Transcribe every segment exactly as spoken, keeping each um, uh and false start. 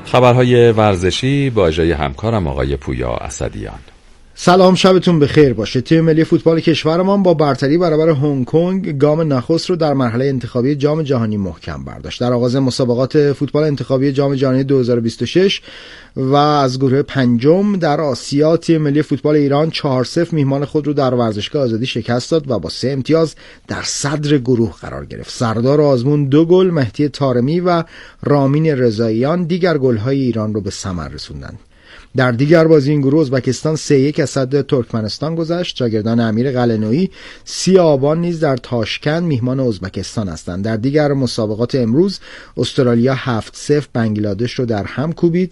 خبرهای ورزشی با اجرای همکارم آقای پویا اسدیان. سلام، شبتون بخیر باشه. تیم ملی فوتبال کشورمان با برتری برابر هنگ کنگ گام نخست رو در مرحله انتخابی جام جهانی محکم برداشت. در آغاز مسابقات فوتبال انتخابی جام جهانی دو هزار و بیست و شش و از گروه پنجم در آسیا، تیم ملی فوتبال ایران چهار صفر میهمان خود رو در ورزشگاه آزادی شکست داد و با سه امتیاز در صدر گروه قرار گرفت. سردار آزمون دو گل، مهدی طارمی و رامین رضاییان دیگر گل‌های ایران رو به ثمر رسوندند. در دیگر بازی این گروه ازبکستان سه یک از صد ترکمنستان گذشت. شاگردان امیر قلعه‌نویی سی آبان نیز در تاشکند میهمان ازبکستان هستند. در دیگر مسابقات امروز استرالیا هفت صفر بنگلادش رو در هم کوبید.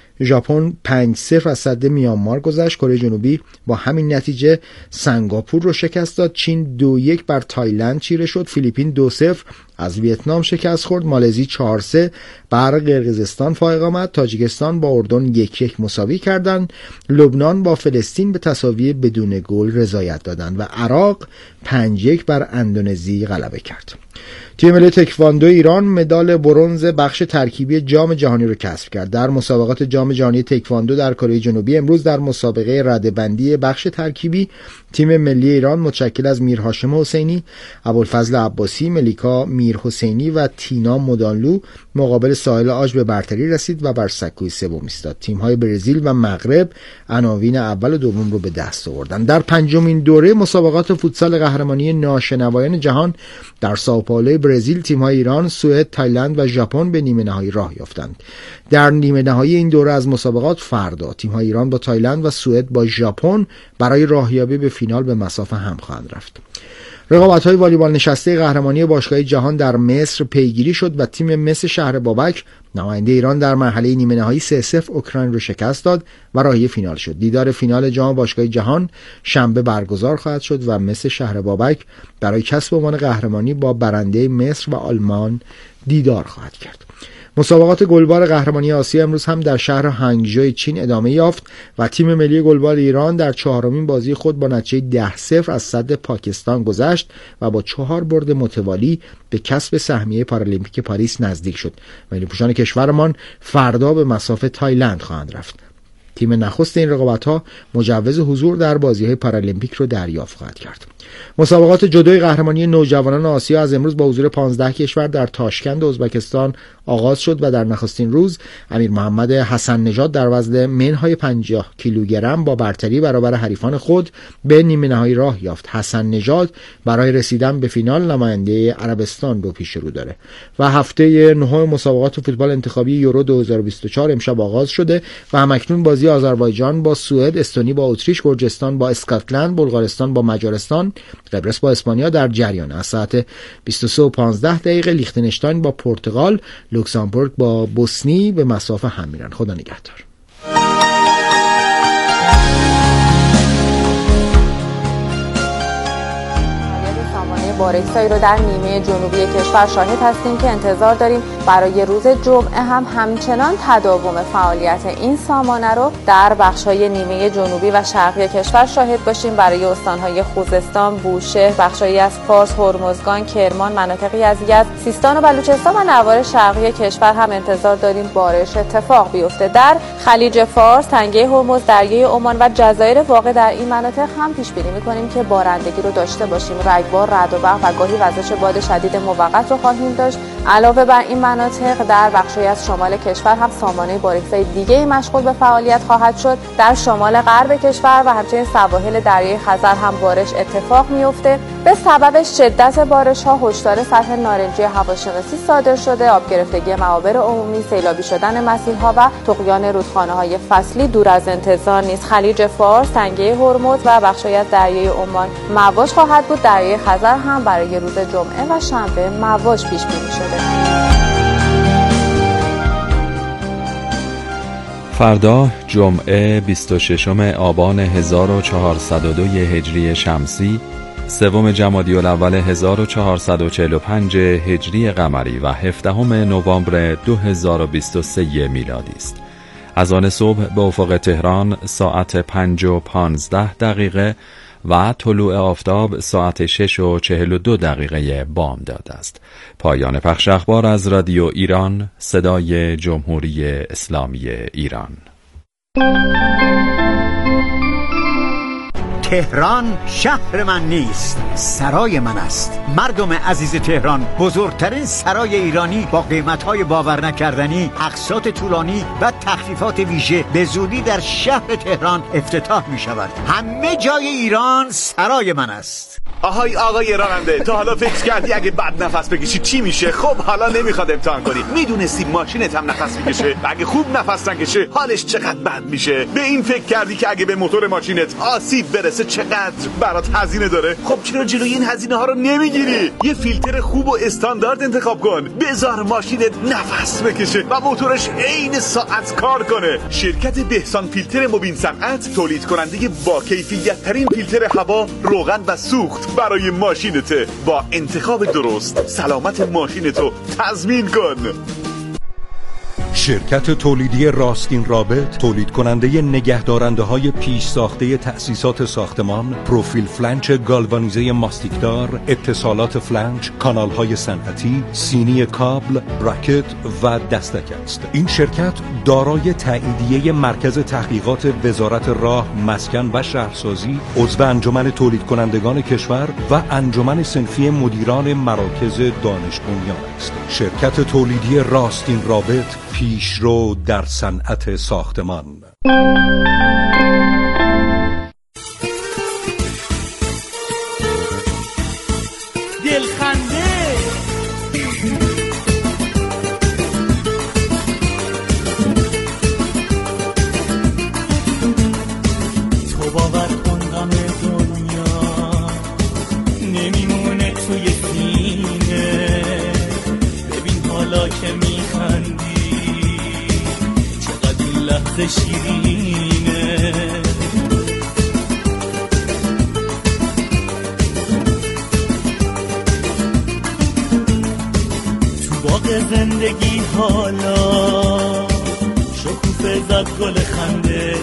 ژاپن پنج صفر از صد میانمار گذشت. کره جنوبی با همین نتیجه سنگاپور رو شکست داد. چین دو یک بر تایلند چیره شد. فیلیپین دو صفر از ویتنام شکست خورد. مالزی چهار سه بر قرقیزستان فائق آمد. تاجیکستان با اردن یک یک مساوی کردند. لبنان با فلسطین به تساوی بدون گل رضایت دادند و عراق پنج یک بر اندونزی غلبه کرد. تیم ملی تکواندو ایران مدال برنز بخش ترکیبی جام جهانی رو کسب کرد. در مسابقات جام جهانی تکواندو در کره جنوبی امروز در مسابقه رده‌بندی بخش ترکیبی تیم ملی ایران متشکل از میرهاشم حسینی، ابوالفضل عباسی، ملیکا میرحسینی و تینا مدانلو مقابل ساحل آج به برتری رسید و بر سکوی سوم ایستاد. تیم‌های برزیل و مغرب عناوین اول و دوم رو به دست آوردند. در پنجمین دوره مسابقات فوتسال قهرمانی ناشنوایان جهان در سائوپائولو برزیل تیم‌های ایران، سوئد، تایلند و ژاپن به نیمه نهایی راه یافتند. در نیمه نهایی این دوره از مسابقات فردا تیم‌های ایران با تایلند و سوئد با ژاپن برای راهیابی به فینال به مسافه هم خواهند رفت. رقابت‌های والیبال نشسته قهرمانی باشگاه جهان در مصر پیگیری شد و تیم مس شهر بابک نماینده ایران در مرحله نیمه نهایی سه صفر اوکراین رو شکست داد و راهی فینال شد. دیدار فینال جام باشگاه جهان شنبه برگزار خواهد شد و مس شهر بابک برای کسب عنوان قهرمانی با برنده مصر و آلمان دیدار خواهد کرد. مسابقات گلبال قهرمانی آسیا امروز هم در شهر هنگژو چین ادامه یافت و تیم ملی گلبال ایران در چهارمین بازی خود با نتیجه ده صفر از صد پاکستان گذشت و با چهار برد متوالی به کسب سهمیه پارالیمپیک پاریس نزدیک شد. ملی‌پوشان کشورمان فردا به مسافه تایلند خواهند رفت. تیم نخست این رقابت‌ها مجوز حضور در بازی‌های پارالیمپیک رو دریافت خواهد کرد. مسابقات جودوی قهرمانی نوجوانان آسیا از امروز با حضور پانزده کشور در تاشکند ازبکستان آغاز شد و در نخستین روز امیر محمد حسن نژاد در وزن منهای پنجاه کیلوگرم با برتری برابر حریفان خود به نیمه نهایی راه یافت. حسن نژاد برای رسیدن به فینال نماینده عربستان رو پیش رو داره و هفته نهم مسابقات فوتبال انتخابی یورو دو هزار و بیست و چهار امشب آغاز شده و همکنون بازی آذربایجان با سوئد، استونی با اتریش، گرجستان با اسکاتلند، بلغارستان با مجارستان، قبرس با اسپانیا در جریان. از ساعت بیست و سه و پانزده دقیقه لیختنشتاین با پرتغال، لوکزامبورگ با بوسنی به مسافه هم میرن. خدا نگهدار. بارکسایی رو در نیمه جنوبی کشور شاهد هستیم که انتظار داریم برای روز جمعه هم همچنان تداوم فعالیت این سامانه رو در بخش‌های نیمه جنوبی و شرقی کشور شاهد باشیم. برای استان‌های خوزستان، بوشهر، بخش‌هایی از فارس، هرمزگان، کرمان، مناطقی از یزد، سیستان و بلوچستان و نوار شرقی کشور هم انتظار داریم بارش اتفاق بیفته. در خلیج فارس، تنگه هرمز، دریای عمان و جزایر واقع در این مناطق هم پیش بینی می‌کنیم که بارندگی رو داشته باشیم. رگبار، رعد و برق و گاهی وزش باد شدید موقت رو خواهیم داشت. علاوه بر این مناطق در بخشی از شمال کشور هم سامانه بارکزای دیگه مشغول به فعالیت خواهد شد. در شمال غرب کشور و همچنین سواحل دریای خزر هم بارش اتفاق میفته. به سبب شدت بارش ها هشدار سطح نارنجی هواشناسی صادر شده. آب گرفتگی معابر عمومی، سیلابی شدن مسیرها و طغیان رودخانه های فصلی دور از انتظار نیست. خلیج فارس، تنگه هرمز و بخشی از دریای عمان مواج خواهد بود. دریای خزر هم برای روز جمعه و شنبه مواج پیش بینی شده. فردا جمعه بیست و ششم آبان هزار و چهارصد و دو هجری شمسی، سوم جمادی الاول هزار و چهارصد و چهل و پنج هجری قمری و هفدهم نوامبر دو هزار و بیست و سه میلادی است. از آن صبح به افق تهران ساعت پنج و پانزده دقیقه و طلوع آفتاب ساعت شش و چهل و دو دقیقه بامداد است. پایان پخش اخبار از رادیو ایران، صدای جمهوری اسلامی ایران. تهران شهر من نیست، سرای من است. مردم عزیز تهران، بزرگترین سرای ایرانی با قیمت‌های باور نکردنی، اقساط طولانی و تخفیفات ویژه به زودی در شهر تهران افتتاح می‌شود. همه جای ایران سرای من است. آهای آقای راننده، تا حالا فکر کردی اگه بد نفس بکشی چی میشه؟ خب حالا نمیخواد امتحان کنی. میدونستی ماشینت هم نفس میکشه و اگه خوب نفس نکشه حالش چقدر بد میشه؟ به این فکر کردی که اگه به موتور ماشینت آسیب برسه چقدر برات هزینه داره؟ خب چرا جلوی این هزینه ها رو نمیگیری؟ یه فیلتر خوب و استاندارد انتخاب کن، بذار ماشینت نفس بکشه و موتورش عین ساعت کار کنه. شرکت بهسان فیلتر مبین صنعت تولید کننده با کیفیت ترین فیلتر هوا، روغن و سوخت برای ماشینته. با انتخاب درست سلامت ماشینتو تضمین کن. شرکت تولیدی راستین رابط، تولید کننده نگهدارنده های پیش ساخته تأسیسات ساختمان، پروفیل فلنچ گالوانیزه ماستیکدار، اتصالات فلنچ، کانال های صنعتی، سینی کابل، براکت و دستک است. این شرکت دارای تاییدیه مرکز تحقیقات وزارت راه، مسکن و شهرسازی، عضو انجمن تولید کنندگان کشور و انجمن صنفی مدیران مراکز دانش بنیان است. شرکت تولیدی راستین رابط، پیشرو در صنعت ساختمان. دلخنده تو باور کن غم دنیا نمیمونه توی سینه. ببین حالا که میخندی چقدر این لحظه شیرینه. تو باغ زندگی حالا شکوفه زد گل خنده.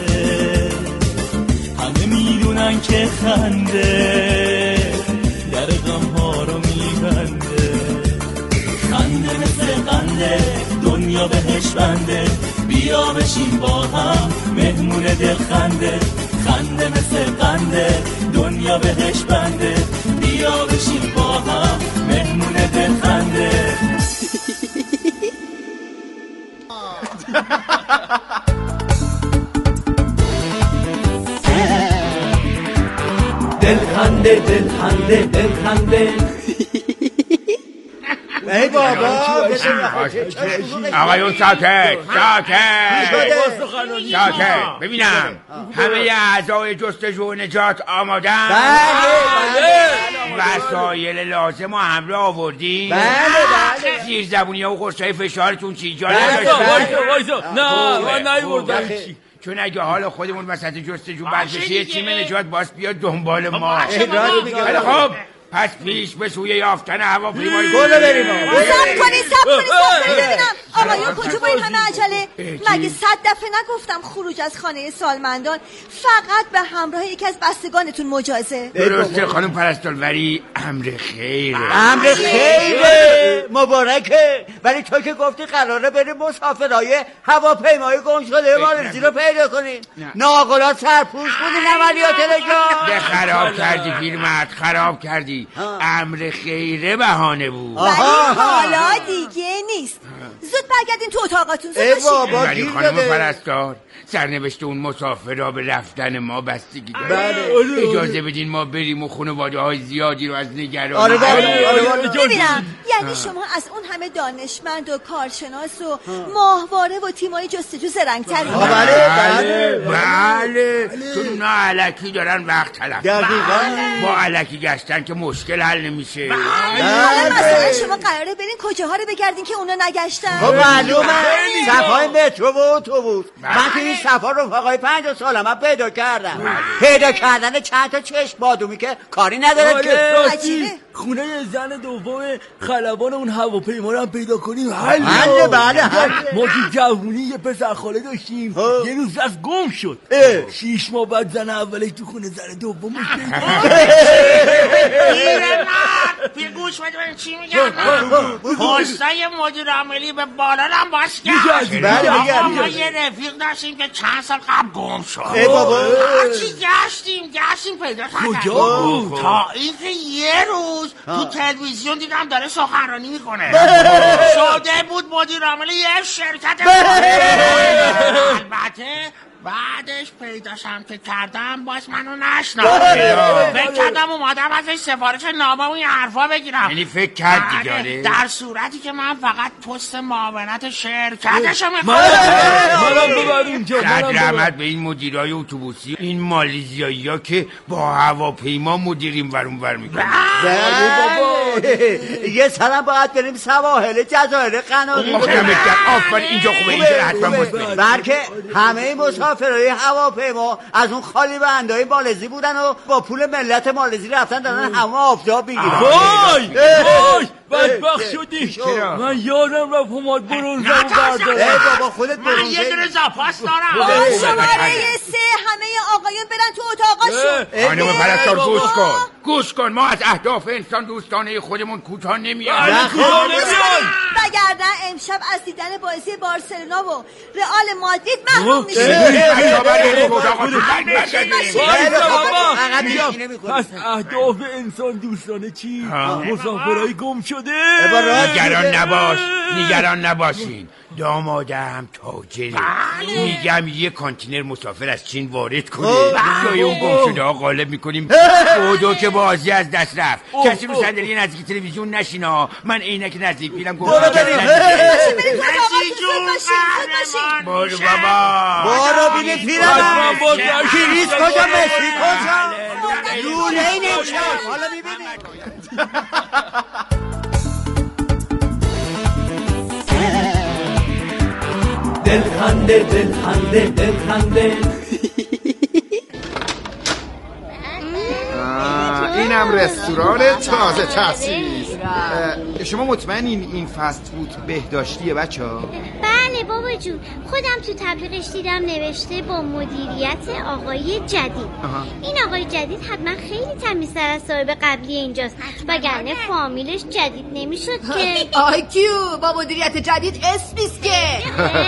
همه میدونن که خنده در غم ها رو میبنده. خنده مثل قنده دنیا بهش بنده. بیا بشین با هم مهمون دل خنده. خنده مثل قنده دنیا بهش بنده. بیا بشین با هم مهمون دل خنده. دل خنده دل خنده دل خنده. ای بابا آقایون ساکت ساکت ساکت. ببینم همه اعضای جستجو و نجات آمادن؟ بله. وسایل لازم و همراه آوردی؟ بله بله. زیر زبونی ها و قرصای فشارتون چی جا وایسا نداشته؟ وایسا. نه من نیوردم. چون اگه حالا خودمون وسط جستجو بند بشه یه تیم نجات باز بیاد دنبال ما. خیلی خب پس پیش به سوی یافتن هواپیمای گل بریم. سب کنید سب کنید سب کنید ببینم آقایون کجا با این همه عجله؟ مگه صد دفعه نگفتم خروج از خانه سالمندان فقط به همراه یکی از بستگانتون مجازه؟ درسته خانم پرستاروری، امر خیره. امر خیره مبارکه. ولی تو که گفتی قراره بریم مسافرای هواپیمای گم شده مالزی رو پیدا کنیم. ناقلا سرپوش بودین عملیات لجان. ده خراب کردی پیرمرد، خراب کردی. امر خیره بهانه بود. ولی حالا دیگه نیست. زود برگردین تو اتاقاتون. زود باشین. ولی خانم پرستار سرنوشت اون مسافر را به رفتن ما بستگی داره. بله. اجازه بدین ما بریم و خانواده های زیادی رو از نگرانی. آره بله. ببینم یعنی شما از اون همه دانشمند و کارشناس و ماهواره و تیمای جستجو زرنگ‌ترین. بله بله بله. چون اونا علکی دارن وقت تلف. با علکی گشتن که مشکل حل نمیشه. حالا مثلا شما قراره برین کجاها رو بگردین که اونا نگشتن؟ خب معلومه صفای مترو و اتوبوس. من که این صفا رفقای پنجاه سالم من پیدا کردم. پیدا کردن چند تا چشم بادومی که کاری نداره که. عجیبه. خونه زن دوم خلبان اون هواپیما رو هم پیدا کنیم. حل حل بله حل. ما تو جوونی یه پسر خاله داشتیم یه روز از گم شد. شیش ماه بعد زن اولش تو خونه زن دومش پیدا شد. گوش بده من چی میگم. پستای مدیر عاملی به بالا هم باز کرد. ما یه رفیق داشتیم که چند سال قبل گم شد. ای بابا هرچی گشتیم گشتیم پیدا کردیم. کجا بود؟ تا اینکه یه روز تو تلویزیون دیدم داره سخنرانی میکنه. شده بود مدیر عامل یه شرکت. البته بعدش پیداشم که کردم باز منو نشناخت. فکر کردم اومدم ازش سفارش نامه و این حرفا بگیرم. یعنی فکر کرد دیگه در صورتی که من فقط پست معاونت شرکتشو میخوام. منم ببر اونجا. صد رحمت به این مدیرای اتوبوسی، این مالزیایی ها که با هواپیما مدیریم ورون ور میکنن. یه سلام باید بریم سواحل جزایر قناری. آفرین اینجا خوبه. اینجا حتما مطمئن. بلکه همه مسافرای هواپیما از اون خالی بندای مالزی بودن و با پول ملت مالزی رفتن دارن همه آفتاب میگیرن. وای وای بدبخت شدی. من یادم رفت همات برونزمو بردارم. ای بابا خودت برونزه. من یه دونه زاپاس دارم. شماره سه همه آقایون برن تو اتاقاشون. خانم پرستار گوش کن گوش کن ما از اهداف انسان دوستانه خودمون کوتاه نمیاد. وگرنه امشب از دیدن بازی بارسلونا و رئال مادرید محروم میشیم. پس اهداف انسان دوستانه چی؟ مسافرهای گم شده. نگران نباش نگران نباشین. دامادم تاجره. میگم یه کانتینر مسافر از چین وارد کنه. جای اون گم شده ها غالب میکنیم. بودو که بازی از دست رفت. کسی رو صندلی نزدیک تلویزیون نشینا. من عینک نزدیک میرم گم شده. برو بابا برو بینه پیرم. کریس کجا مسی کجا لونه این امشب. حالا میبینی دل خنده دل خنده دل خنده. اینم رستوران تازه تاسیس. شما مطمئنین این فست فود بهداشتیه بچه ها؟ بله بابا جون، خودم تو تبلیغش دیدم نوشته با مدیریت آقای جدید. آها. این آقای جدید حتما خیلی تمیزتر از صاحب قبلی اینجاست، وگرنه فامیلش جدید نمیشد که. آی کیو با مدیریت جدید اسمیست که.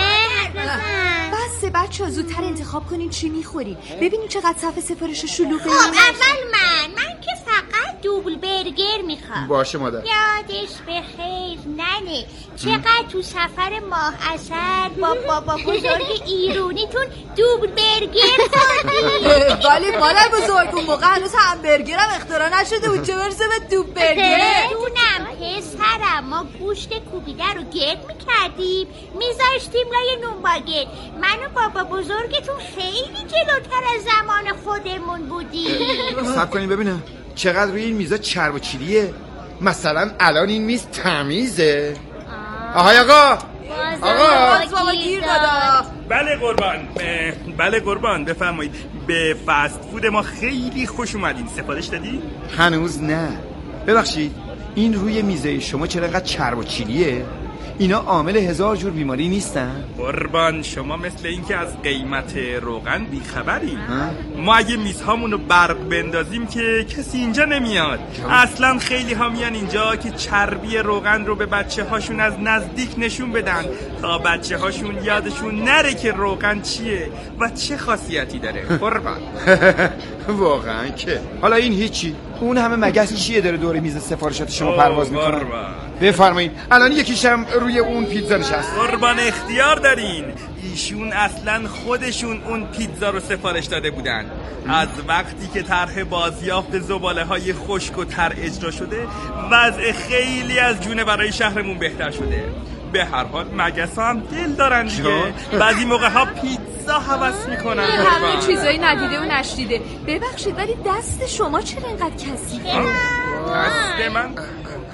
بسه بچه ها زودتر انتخاب کنین چی میخورین. ببینیم چقدر صف سفارش شلوغه. خب اول من من که فقط دوبل برگر میخوام. باشه مادر. یادش بخیر ننه چقدر تو سفر ماه اسد با بابا بزرگ ایرونیتون دوبل برگر خوردی. ولی مادر بزرگ اون موقع هنوز همبرگرم اختراع نشده بود، چه برسه به دوبل برگر. دونم پسرم، ما گوشت کوبیده رو گرد میکردیم میذاشتیم لای نون باگت. من و بابا بزرگتون خیلی جلوتر از زمان خودمون بودیم. صبر کنیم ببینم چقدر روی این میزا چرب و چیلیه. مثلا الان این میز تمیزه. آهای آقا آقا گیر دادا. بله قربان بله قربان بفرمایید. به فست فود ما خیلی خوش اومدین. سفارش دادی؟ هنوز نه. ببخشید این روی میزه شما چرا انقدر چرب و چیلیه؟ اینا عامل هزار جور بیماری نیستن؟ قربان شما مثل این که از قیمت روغن بیخبرین. ما اگه میزهامونو برق بندازیم که کسی اینجا نمیاد. اصلا خیلی ها میان اینجا که چربی روغن رو به بچه هاشون از نزدیک نشون بدن تا بچه هاشون یادشون نره که روغن چیه و چه خاصیتی داره. قربان واقعا که حالا این هیچی. اون همه مگس چیه داره دور میز سفارشات شما پرواز میکنه؟ بفرمایید. الان یکیشم روی اون پیتزا نشست. قربان اختیار دارین. ایشون اصلا خودشون اون پیتزا رو سفارش داده بودن. از وقتی که طرح بازیافت زباله های خشک و تر اجرا شده وضع خیلی از جونه برای شهرمون بهتر شده. به هر حال مگس هم دل دارن دیگه. بعضی موقع ها پیتزا حوض میکنن. همه چیزایی ندیده و نشنیده. ببخشید ولی دست شما چرا اینقدر کثیفه؟ دست من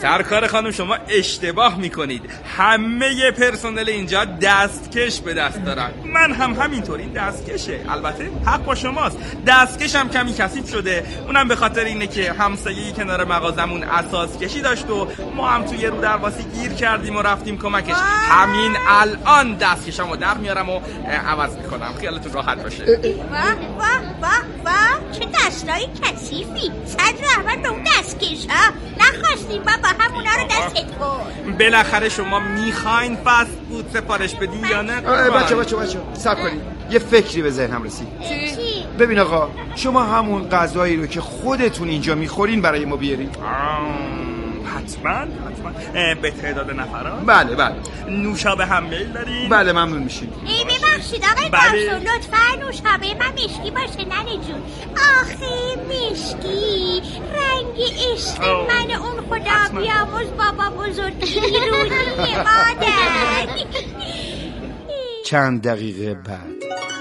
سرکار خانم شما اشتباه میکنید. همه پرسنل اینجا دستکش به دست دارن. من هم همینطور. این دستکشه. البته حق با شماست. دستکش هم کمی کثیف شده. اونم به خاطر اینه که همسایه‌ای کنار مغازمون اساس کشی داشت و ما هم توی رو درواسی گیر کردیم و رفتیم کمکش. همین الان دستکشمو در میارم و عوض میکنم. خیالتون راحت باشه. واه واه واه واه چه دستای کثیفی. صد رو اول به اون دستکش ها نخواستیم بابا، همونا رو دستت کن. بالاخره شما میخواین فست فود سفارش بدین یا نه؟ بچه بچه بچه صبر کنید، یه فکری به ذهنم رسید. چی؟ ببین آقا، شما همون غذایی رو که خودتون اینجا میخورین برای ما بیارین. حتما حتما. به تعداد نفران؟ بله بله. نوشابه هم میل دارین؟ بله ممنون میشیم. ای ببخشید آقای بله. بارسون، لطفا نوشابه من مشکی باشه ننه جون. آخه مشکی رنگ عشق من اون خدا بیاموز بابا بزرگی روحی مادر. چند دقیقه بعد.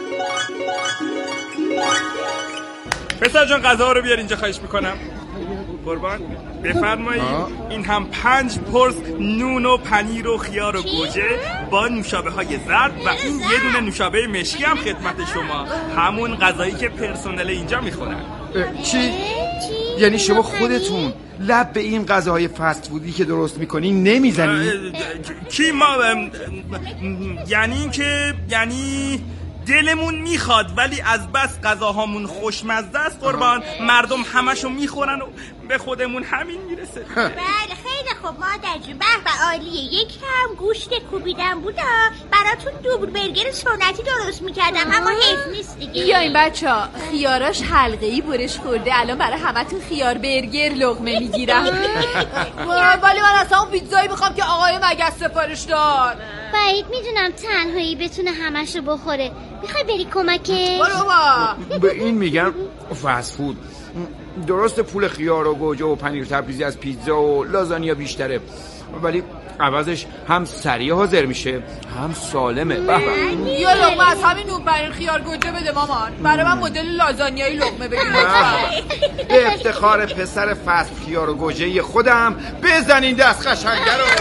پسر جان غذا رو بیار اینجا خواهش میکنم. قربان بفرمایید. این هم پنج پرس نون و پنیر و خیار و گوجه با نوشابه های زرد و این یه دونه نوشابه مشکی هم خدمت شما. همون غذایی که پرسنل اینجا میخورن. چی؟ یعنی شما خودتون لب به این غذاهای فست فودی که درست میکنین نمیزنین؟ کی ما یعنی این که یعنی دلمون میخواد ولی از بس غذاهامون خوشمزه است قربان، مردم همشو میخورن و به خودمون همین میرسه. بله خیلی خوب مادر جون، به به عالیه. یک کم گوشت کوبیدم بودا براتون دوبل برگر سنتی درست میکردم اما حیف نیست دیگه. بیاین بچه‌ها، خیاراش حلقه‌ای برش خورده، الان برای همتون خیار برگر لقمه میگیرم. ولی من اصلا اون پیتزایی میخوام که آقای مگس سفارش داد. بعید میدونم تنهایی بتونه همشو بخوره. میخوای بری کمکه؟ بابا به این میگن فست فود. درست پول خیار و گوجه و پنیر تبریزی از پیتزا و لازانیا بیشتره، ولی عوضش هم سریع حاضر میشه هم سالمه. یا لقمه از همین نون پنیر خیار گوجه بده مامان. برای من مدل لازانیایی لقمه بگیر لطفا. به افتخار پسر فست خیار و گوجه خودم بزنین دست قشنگه رو.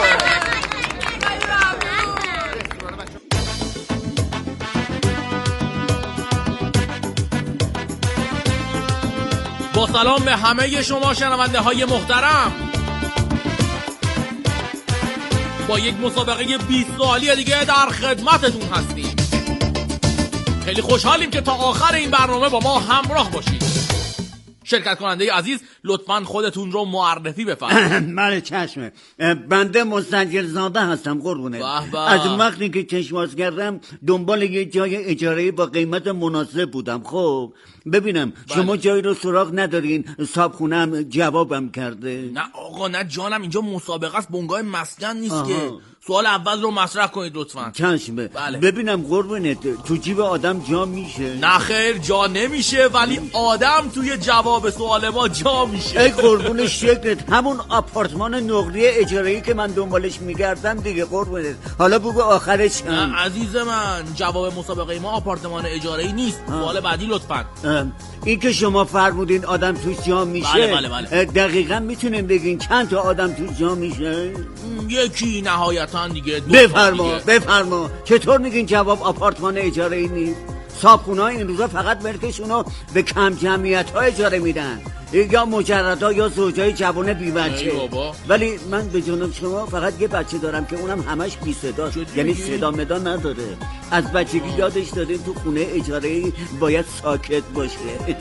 با سلام به همه شما شنونده های محترم، با یک مسابقه بیست سوالی دیگه در خدمتتون هستیم. خیلی خوشحالیم که تا آخر این برنامه با ما همراه باشید. شرکت کننده عزیز لطفاً خودتون رو معرفی بفرمایید. بله چشمه. بنده مستاجر زاده هستم قربونه. از وقتی که چشم باز کردم دنبال یه جای اجاره‌ای با قیمت مناسب بودم. خب ببینم بله. شما جایی رو سراغ ندارین؟ صاحبخونه‌ام جوابم کرده. نه آقا نه جانم، اینجا مسابقه است، بنگاه مسکن نیست. آها. که سوال اول رو مطرح کنید لطفاً. چشمه. بله. ببینم قربونت تو جیب آدم جا میشه؟ نه خیر جا نمیشه، ولی آدم توی جواب سوال ما جا میشه. ای قربون شکلت، همون آپارتمان نقره اجاره‌ای که من دنبالش میگردم دیگه قربونت. حالا بگو آخرش هم. نه عزیز من، جواب مسابقه ما آپارتمان اجاره‌ای نیست. سوال بعدی لطفاً. این که شما فرمودین آدم توش جا میشه، بله بله بله. دقیقاً میتونین بگین چند تا آدم توش جا میشه؟ یکی نهایتاً دیگه. بفرما بفرما. چطور میگین جواب آپارتمان اجاره‌ای نیست؟ صاحبخونه‌ها این روزا فقط ملکشونو به کم جمعیت ها اجاره میدن، یا مجردها یا زوجای جوان بی بچه. ولی من به جناب شما فقط یه بچه دارم که اونم همش بی صدا، یعنی صدا مدا نداره. از بچگی یادش دادیم تو خونه اجاره‌ای باید ساکت باشه.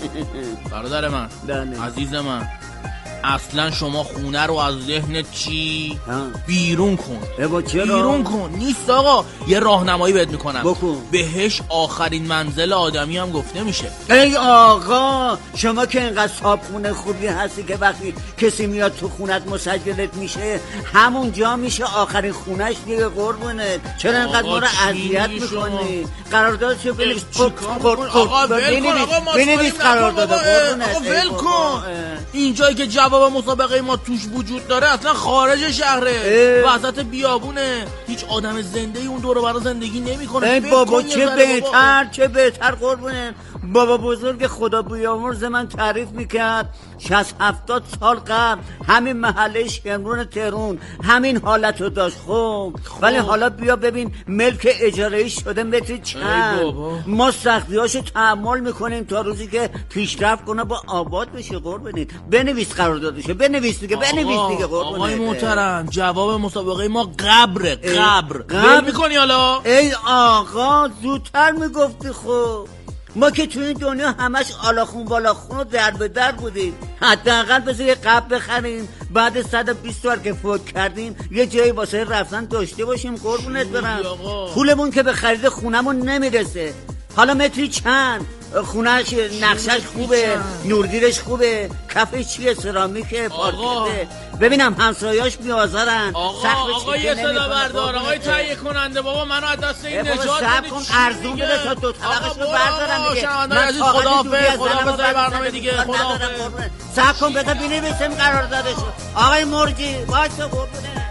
برادر من دانه. عزیز من، اصلا شما خونه رو از ذهنت چی؟ بیرون کن. بیرون کن. نیست آقا، یه راهنمایی بهت میکنم. بکن. بهش آخرین منزل آدمی هم گفته میشه. ای آقا، شما که اینقدر صاحبخونه خوبی هستی که وقتی کسی میاد تو خونت مسجلت میشه همونجا میشه آخرین خونش دیگه قربونت. چرا اینقدر ما رو اذیت میکنی؟ قراردادشو بنویس. آقا ول کن. آقا ما بنویس قرارداد قربونت. آقا ول کن. اینجایی که جواب مسابقه ما توش وجود داره اصلا خارج شهره، وسط بیابونه، هیچ آدم زنده ای اون دور و برا زندگی نمیکنه. ای بابا چه بهتر چه بهتر قربونه. بابا بزرگ خدا بیامرز من تعریف میکرد شصت هفتاد سال قبل همین محله شمرون تهران همین حالتو داشت. خب ولی حالا بیا ببین ملک اجاره‌ای شده متر چند. ما سختیاشو تحمل میکنیم تا روزی که پیشرفت کنه با آباد بشه. قربونید بنویس قراردادشو، بنویس دیگه، بنویس دیگه. قربونید آقای محترم جواب مسابقه ما قبره. قبر قبر میکنی حالا؟ ای آقا زودتر میگفتی. خب ما که توی این دنیا همش آلاخون بالاخون و در به در بودیم. حداقل بذار یه قبل بخریم بعد صد و بیست بار که فوت کردیم یه جایی واسه رفتن داشته باشیم. قربونت برم. پولمون که به خرید خونمون نمیرسه. حالا متری چند؟ خونهش نقشش خوبه، نورگیرش خوبه، کفش چیه؟ سرامیکه، پارکته. ببینم همسایه‌اش بیازارن. آقا آقا یه صدا بردار، آقای تهیه کننده بابا منو از دست این نجات بدید. کن ارزون بده تا دو طبقش رو بردارم دیگه. من عزیز خداحافظ، خداحافظ برنامه دیگه. خداحافظ. صبر کن بذار بنویسیم قراردادشو. آقای مرجی واسه قربونه.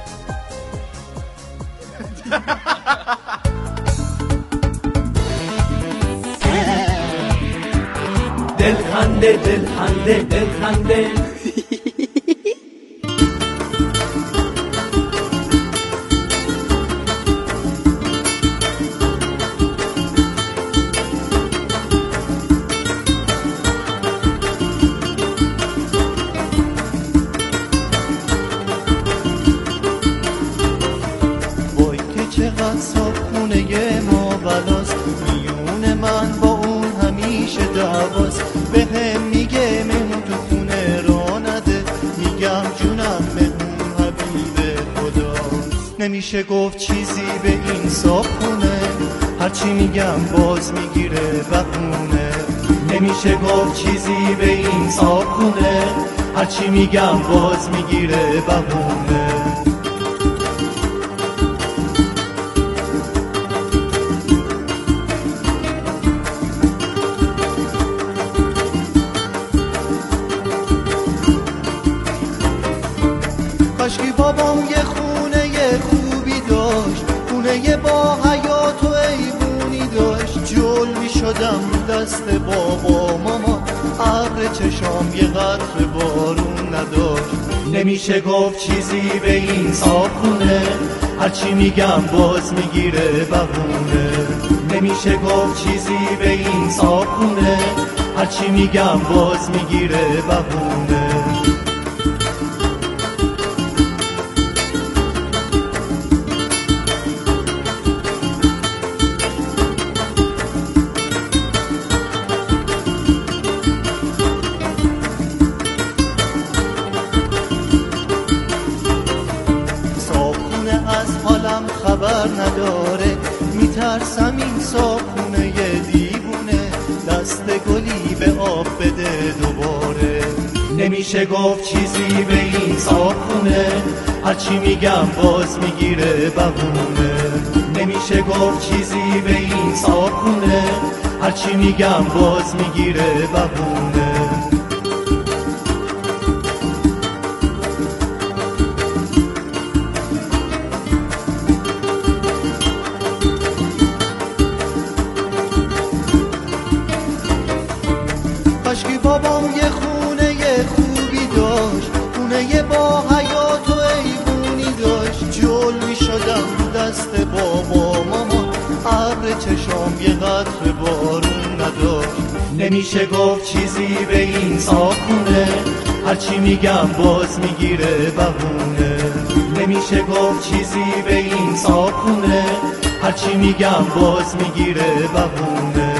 دل خنده دل خنده دل خنده وای که چقدر صابخونه ما بلاست، میون من با اون همیشه دعواست. به هم میگه مهمون تو خونه را نده، میگم جونم مهمون حبیب خداست. نمیشه گفت چیزی به این صابخونه، هرچی میگم باز میگیره بهونه. نمیشه گفت چیزی به این صابخونه، هرچی میگم باز میگیره بهونه. کاشکی بابام یه خونه یه خوبی داشت، خونه یه با حیات و ایوونی داشت. جل می شدم دست بابا ماما، ابر چشام یه قطره بارون نداشت. نمیشه گفت چیزی به این صابخونه، هرچی میگم باز میگیره بهونه. نمیشه گفت چیزی به این صابخونه، هرچی میگم باز میگیره بهونه. خبر نداره، میترسم این صابخونه یه دیوونه دست گلی به آب بده دوباره. نمیشه گفت چیزی به این صابخونه، هرچی میگم باز میگیره بهونه. نمیشه گفت چیزی به این صابخونه، هرچی میگم باز میگیره بهونه. کاشکی بابام یه خونه یه خوبی داشت، خونه یه با حیات و ایوونی داشت. جل می شدم دست بابا ماما، ابر چشام یه قطره بارون نداشت. نمیشه گفت چیزی به این صابخونه، هرچی میگم باز میگیره بهونه. نمیشه گفت چیزی به این صابخونه، هرچی میگم باز میگیره بهونه.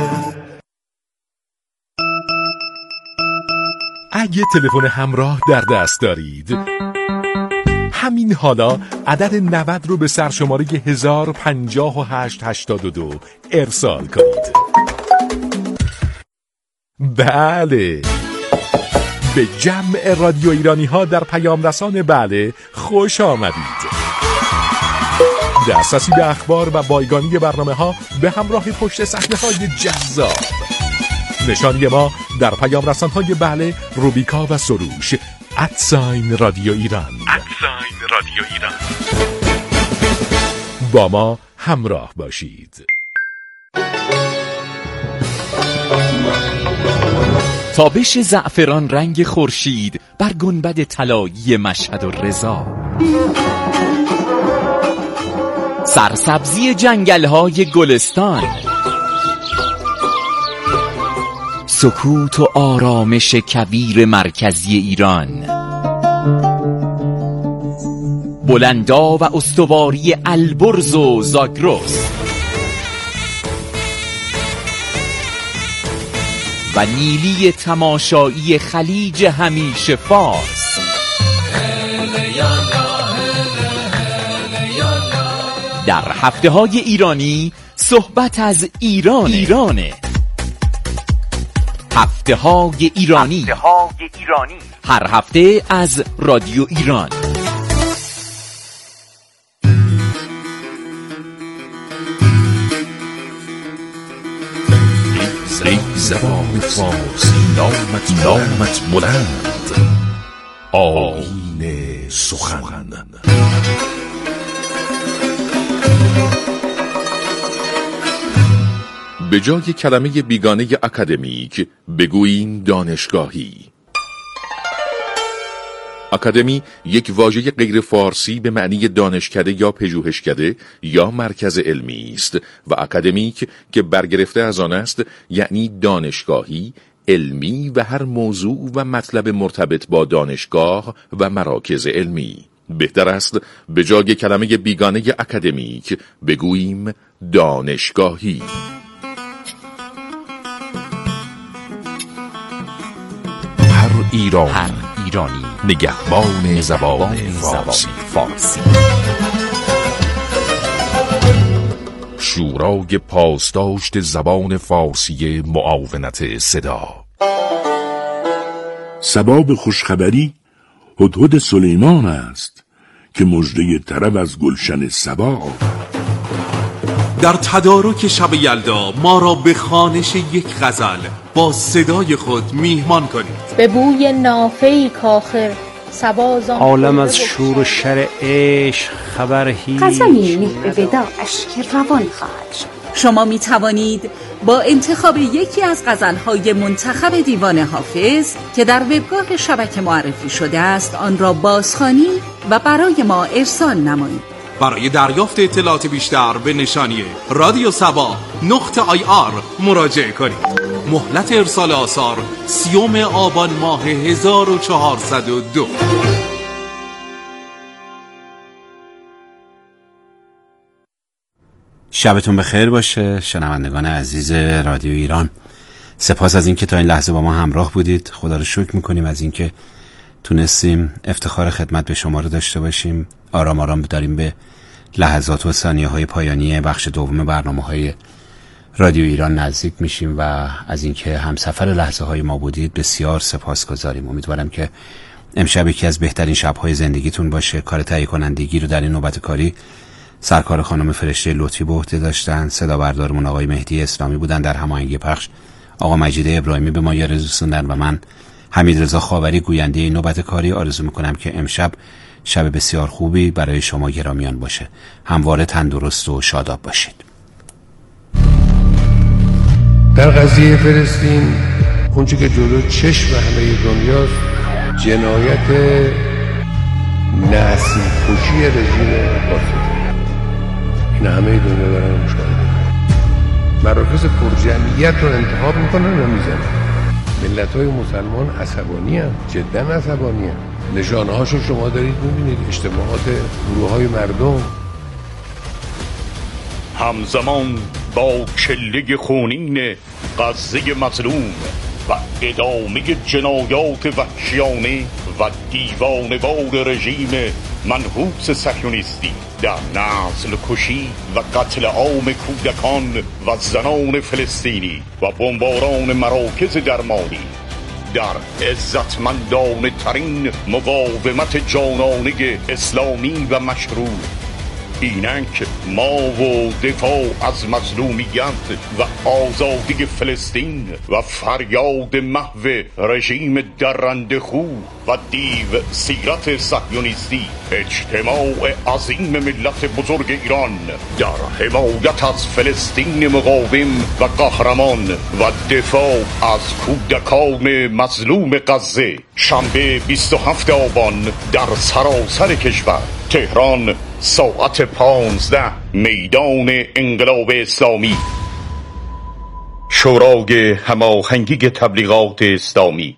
اگه تلفن همراه در دست دارید، همین حالا عدد نود رو به سرشماره هزار و پنجاه و هشت هشتاد و دو ارسال کنید. بله، به جمع رادیو ایرانی ها در پیام رسان بله خوش آمدید. دسترسی به اخبار و بایگانی برنامه ها به همراه پشت صحنه های جذاب. نشانی ما در پیام رسان های بله، روبیکا و سروش، ادساین رادیو ایران. ادساین رادیو ایران. با ما همراه باشید. تابش زعفران رنگ خورشید بر گنبد طلایی مشهد و رضا، سرسبزی جنگل‌های گلستان، سکوت و آرامش کویر مرکزی ایران، بلندا و استواری البرز و زاگرس و نیلی تماشایی خلیج همیشه فارس. در هفته های ایرانی صحبت از ایران ایرانه. هفته های ایرانی. هفته های ایرانی هر هفته از رادیو ایران. ای زبان فارسی نامت نامت بلند، آیین سخن. به جای کلمه بیگانه اکادمیک بگوییم دانشگاهی. اکادمی یک واژه غیر فارسی به معنی دانشکده یا پژوهشکده یا مرکز علمی است و اکادمیک که برگرفته از آن است یعنی دانشگاهی، علمی و هر موضوع و مطلب مرتبط با دانشگاه و مراکز علمی. بهتر است به جای کلمه بیگانه اکادمیک بگوییم دانشگاهی. هر ایرانی, هر ایرانی نگهبان زبان فارسی. فارسی شورای پاسداشت زبان فارسی معاونت صدا. سباب خوشخبری هدهد سلیمان است که مژده طرب از گلشن سبا. در تدارک شب یلدا ما را به خوانش یک غزل با صدای خود میهمان کنید. به بوی نافه‌ای کاخر سبازان عالم از شور و شر عشق خبر هیچ غزلی مهر وداعش که روان خواهد شد. شما می توانید با انتخاب یکی از غزل‌های منتخب دیوان حافظ که در وبگاه شبکه معرفی شده است آن را بازخوانی و برای ما ارسال نمایید. برای دریافت اطلاعات بیشتر به نشانی رادیو سبا نقطه آی آر مراجعه کنید. مهلت ارسال آثار سیوم آبان ماه هزار و چهارصد و دو. شبتون بخیر باشه شنوندگان عزیز رادیو ایران. سپاس از اینکه تا این لحظه با ما همراه بودید. خدا رو شکر میکنیم از اینکه تونستیم افتخار خدمت به شما رو داشته باشیم. آرام آرام داریم به لحظات و ثانیه های پایانی بخش دوم برنامه های رادیو ایران نزدیک میشیم و از اینکه همسفر لحظه های ما بودید بسیار سپاسگزاریم. امیدوارم که امشب یکی از بهترین شب‌های زندگیتون باشه. کار تهیه کنندگی رو در این نوبت کاری سرکار خانم فرشته لطفی به عهده داشتن. صدا بردارمون آقای مهدی اسلامی بودن. در هماهنگی پخش آقا مجید ابراهیمی به ما یاری رسوندن و من حمیدرضا خاوری گوینده این نوبت کاری آرزو میکنم که امشب شب بسیار خوبی برای شما گرامیان باشه. همواره تندرست و شاداب باشید. در قضیه فلسطین اونچه که جلو چشم همه دنیاست جنایت نسل کشی رژیم باسط. این همه دنیا دارن مشاهده. مراکز پرجمعیت رو انتخاب میکنن و میزنن. ملت‌های مسلمان عصبانی هم جدا عصبانی هم. نشانه هاشو شما دارید میبینید. اجتماعات گروه های مردم همزمان با کله خونین غزه مظلوم و ادامه جنایات وحشیانه و دیوانه‌وار رژیم منحوس صهیونیستی در نسل کشی و قتل عام کودکان و زنان فلسطینی و بمباران مراکز درمانی در عزتمندانه ترین مقاومت جانانه اسلامی و مشروع اینک ما و دفاع از مظلومیت و آزادی فلسطین و فریاد محو رژیم درنده خو و دیو سیرت صهیونیستی، اجتماع عظیم ملت بزرگ ایران در حمایت از فلسطین مقاوم و قهرمان و دفاع از کودکان مظلوم غزه، شنبه بیست و هفتم آبان در سراسر کشور، تهران، ساعت پانزده، میدان انقلاب اسلامی. شورای هماهنگی تبلیغات اسلامی.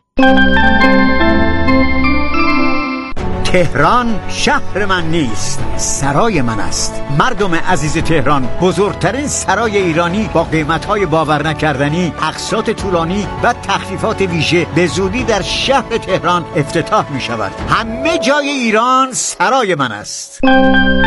تهران شهر من نیست، سرای من است. مردم عزیز تهران، بزرگترین سرای ایرانی با قیمت‌های باور نکردنی، اقساط طولانی و تخفیفات ویژه به زودی در شهر تهران افتتاح می شود. همه جای ایران سرای من است.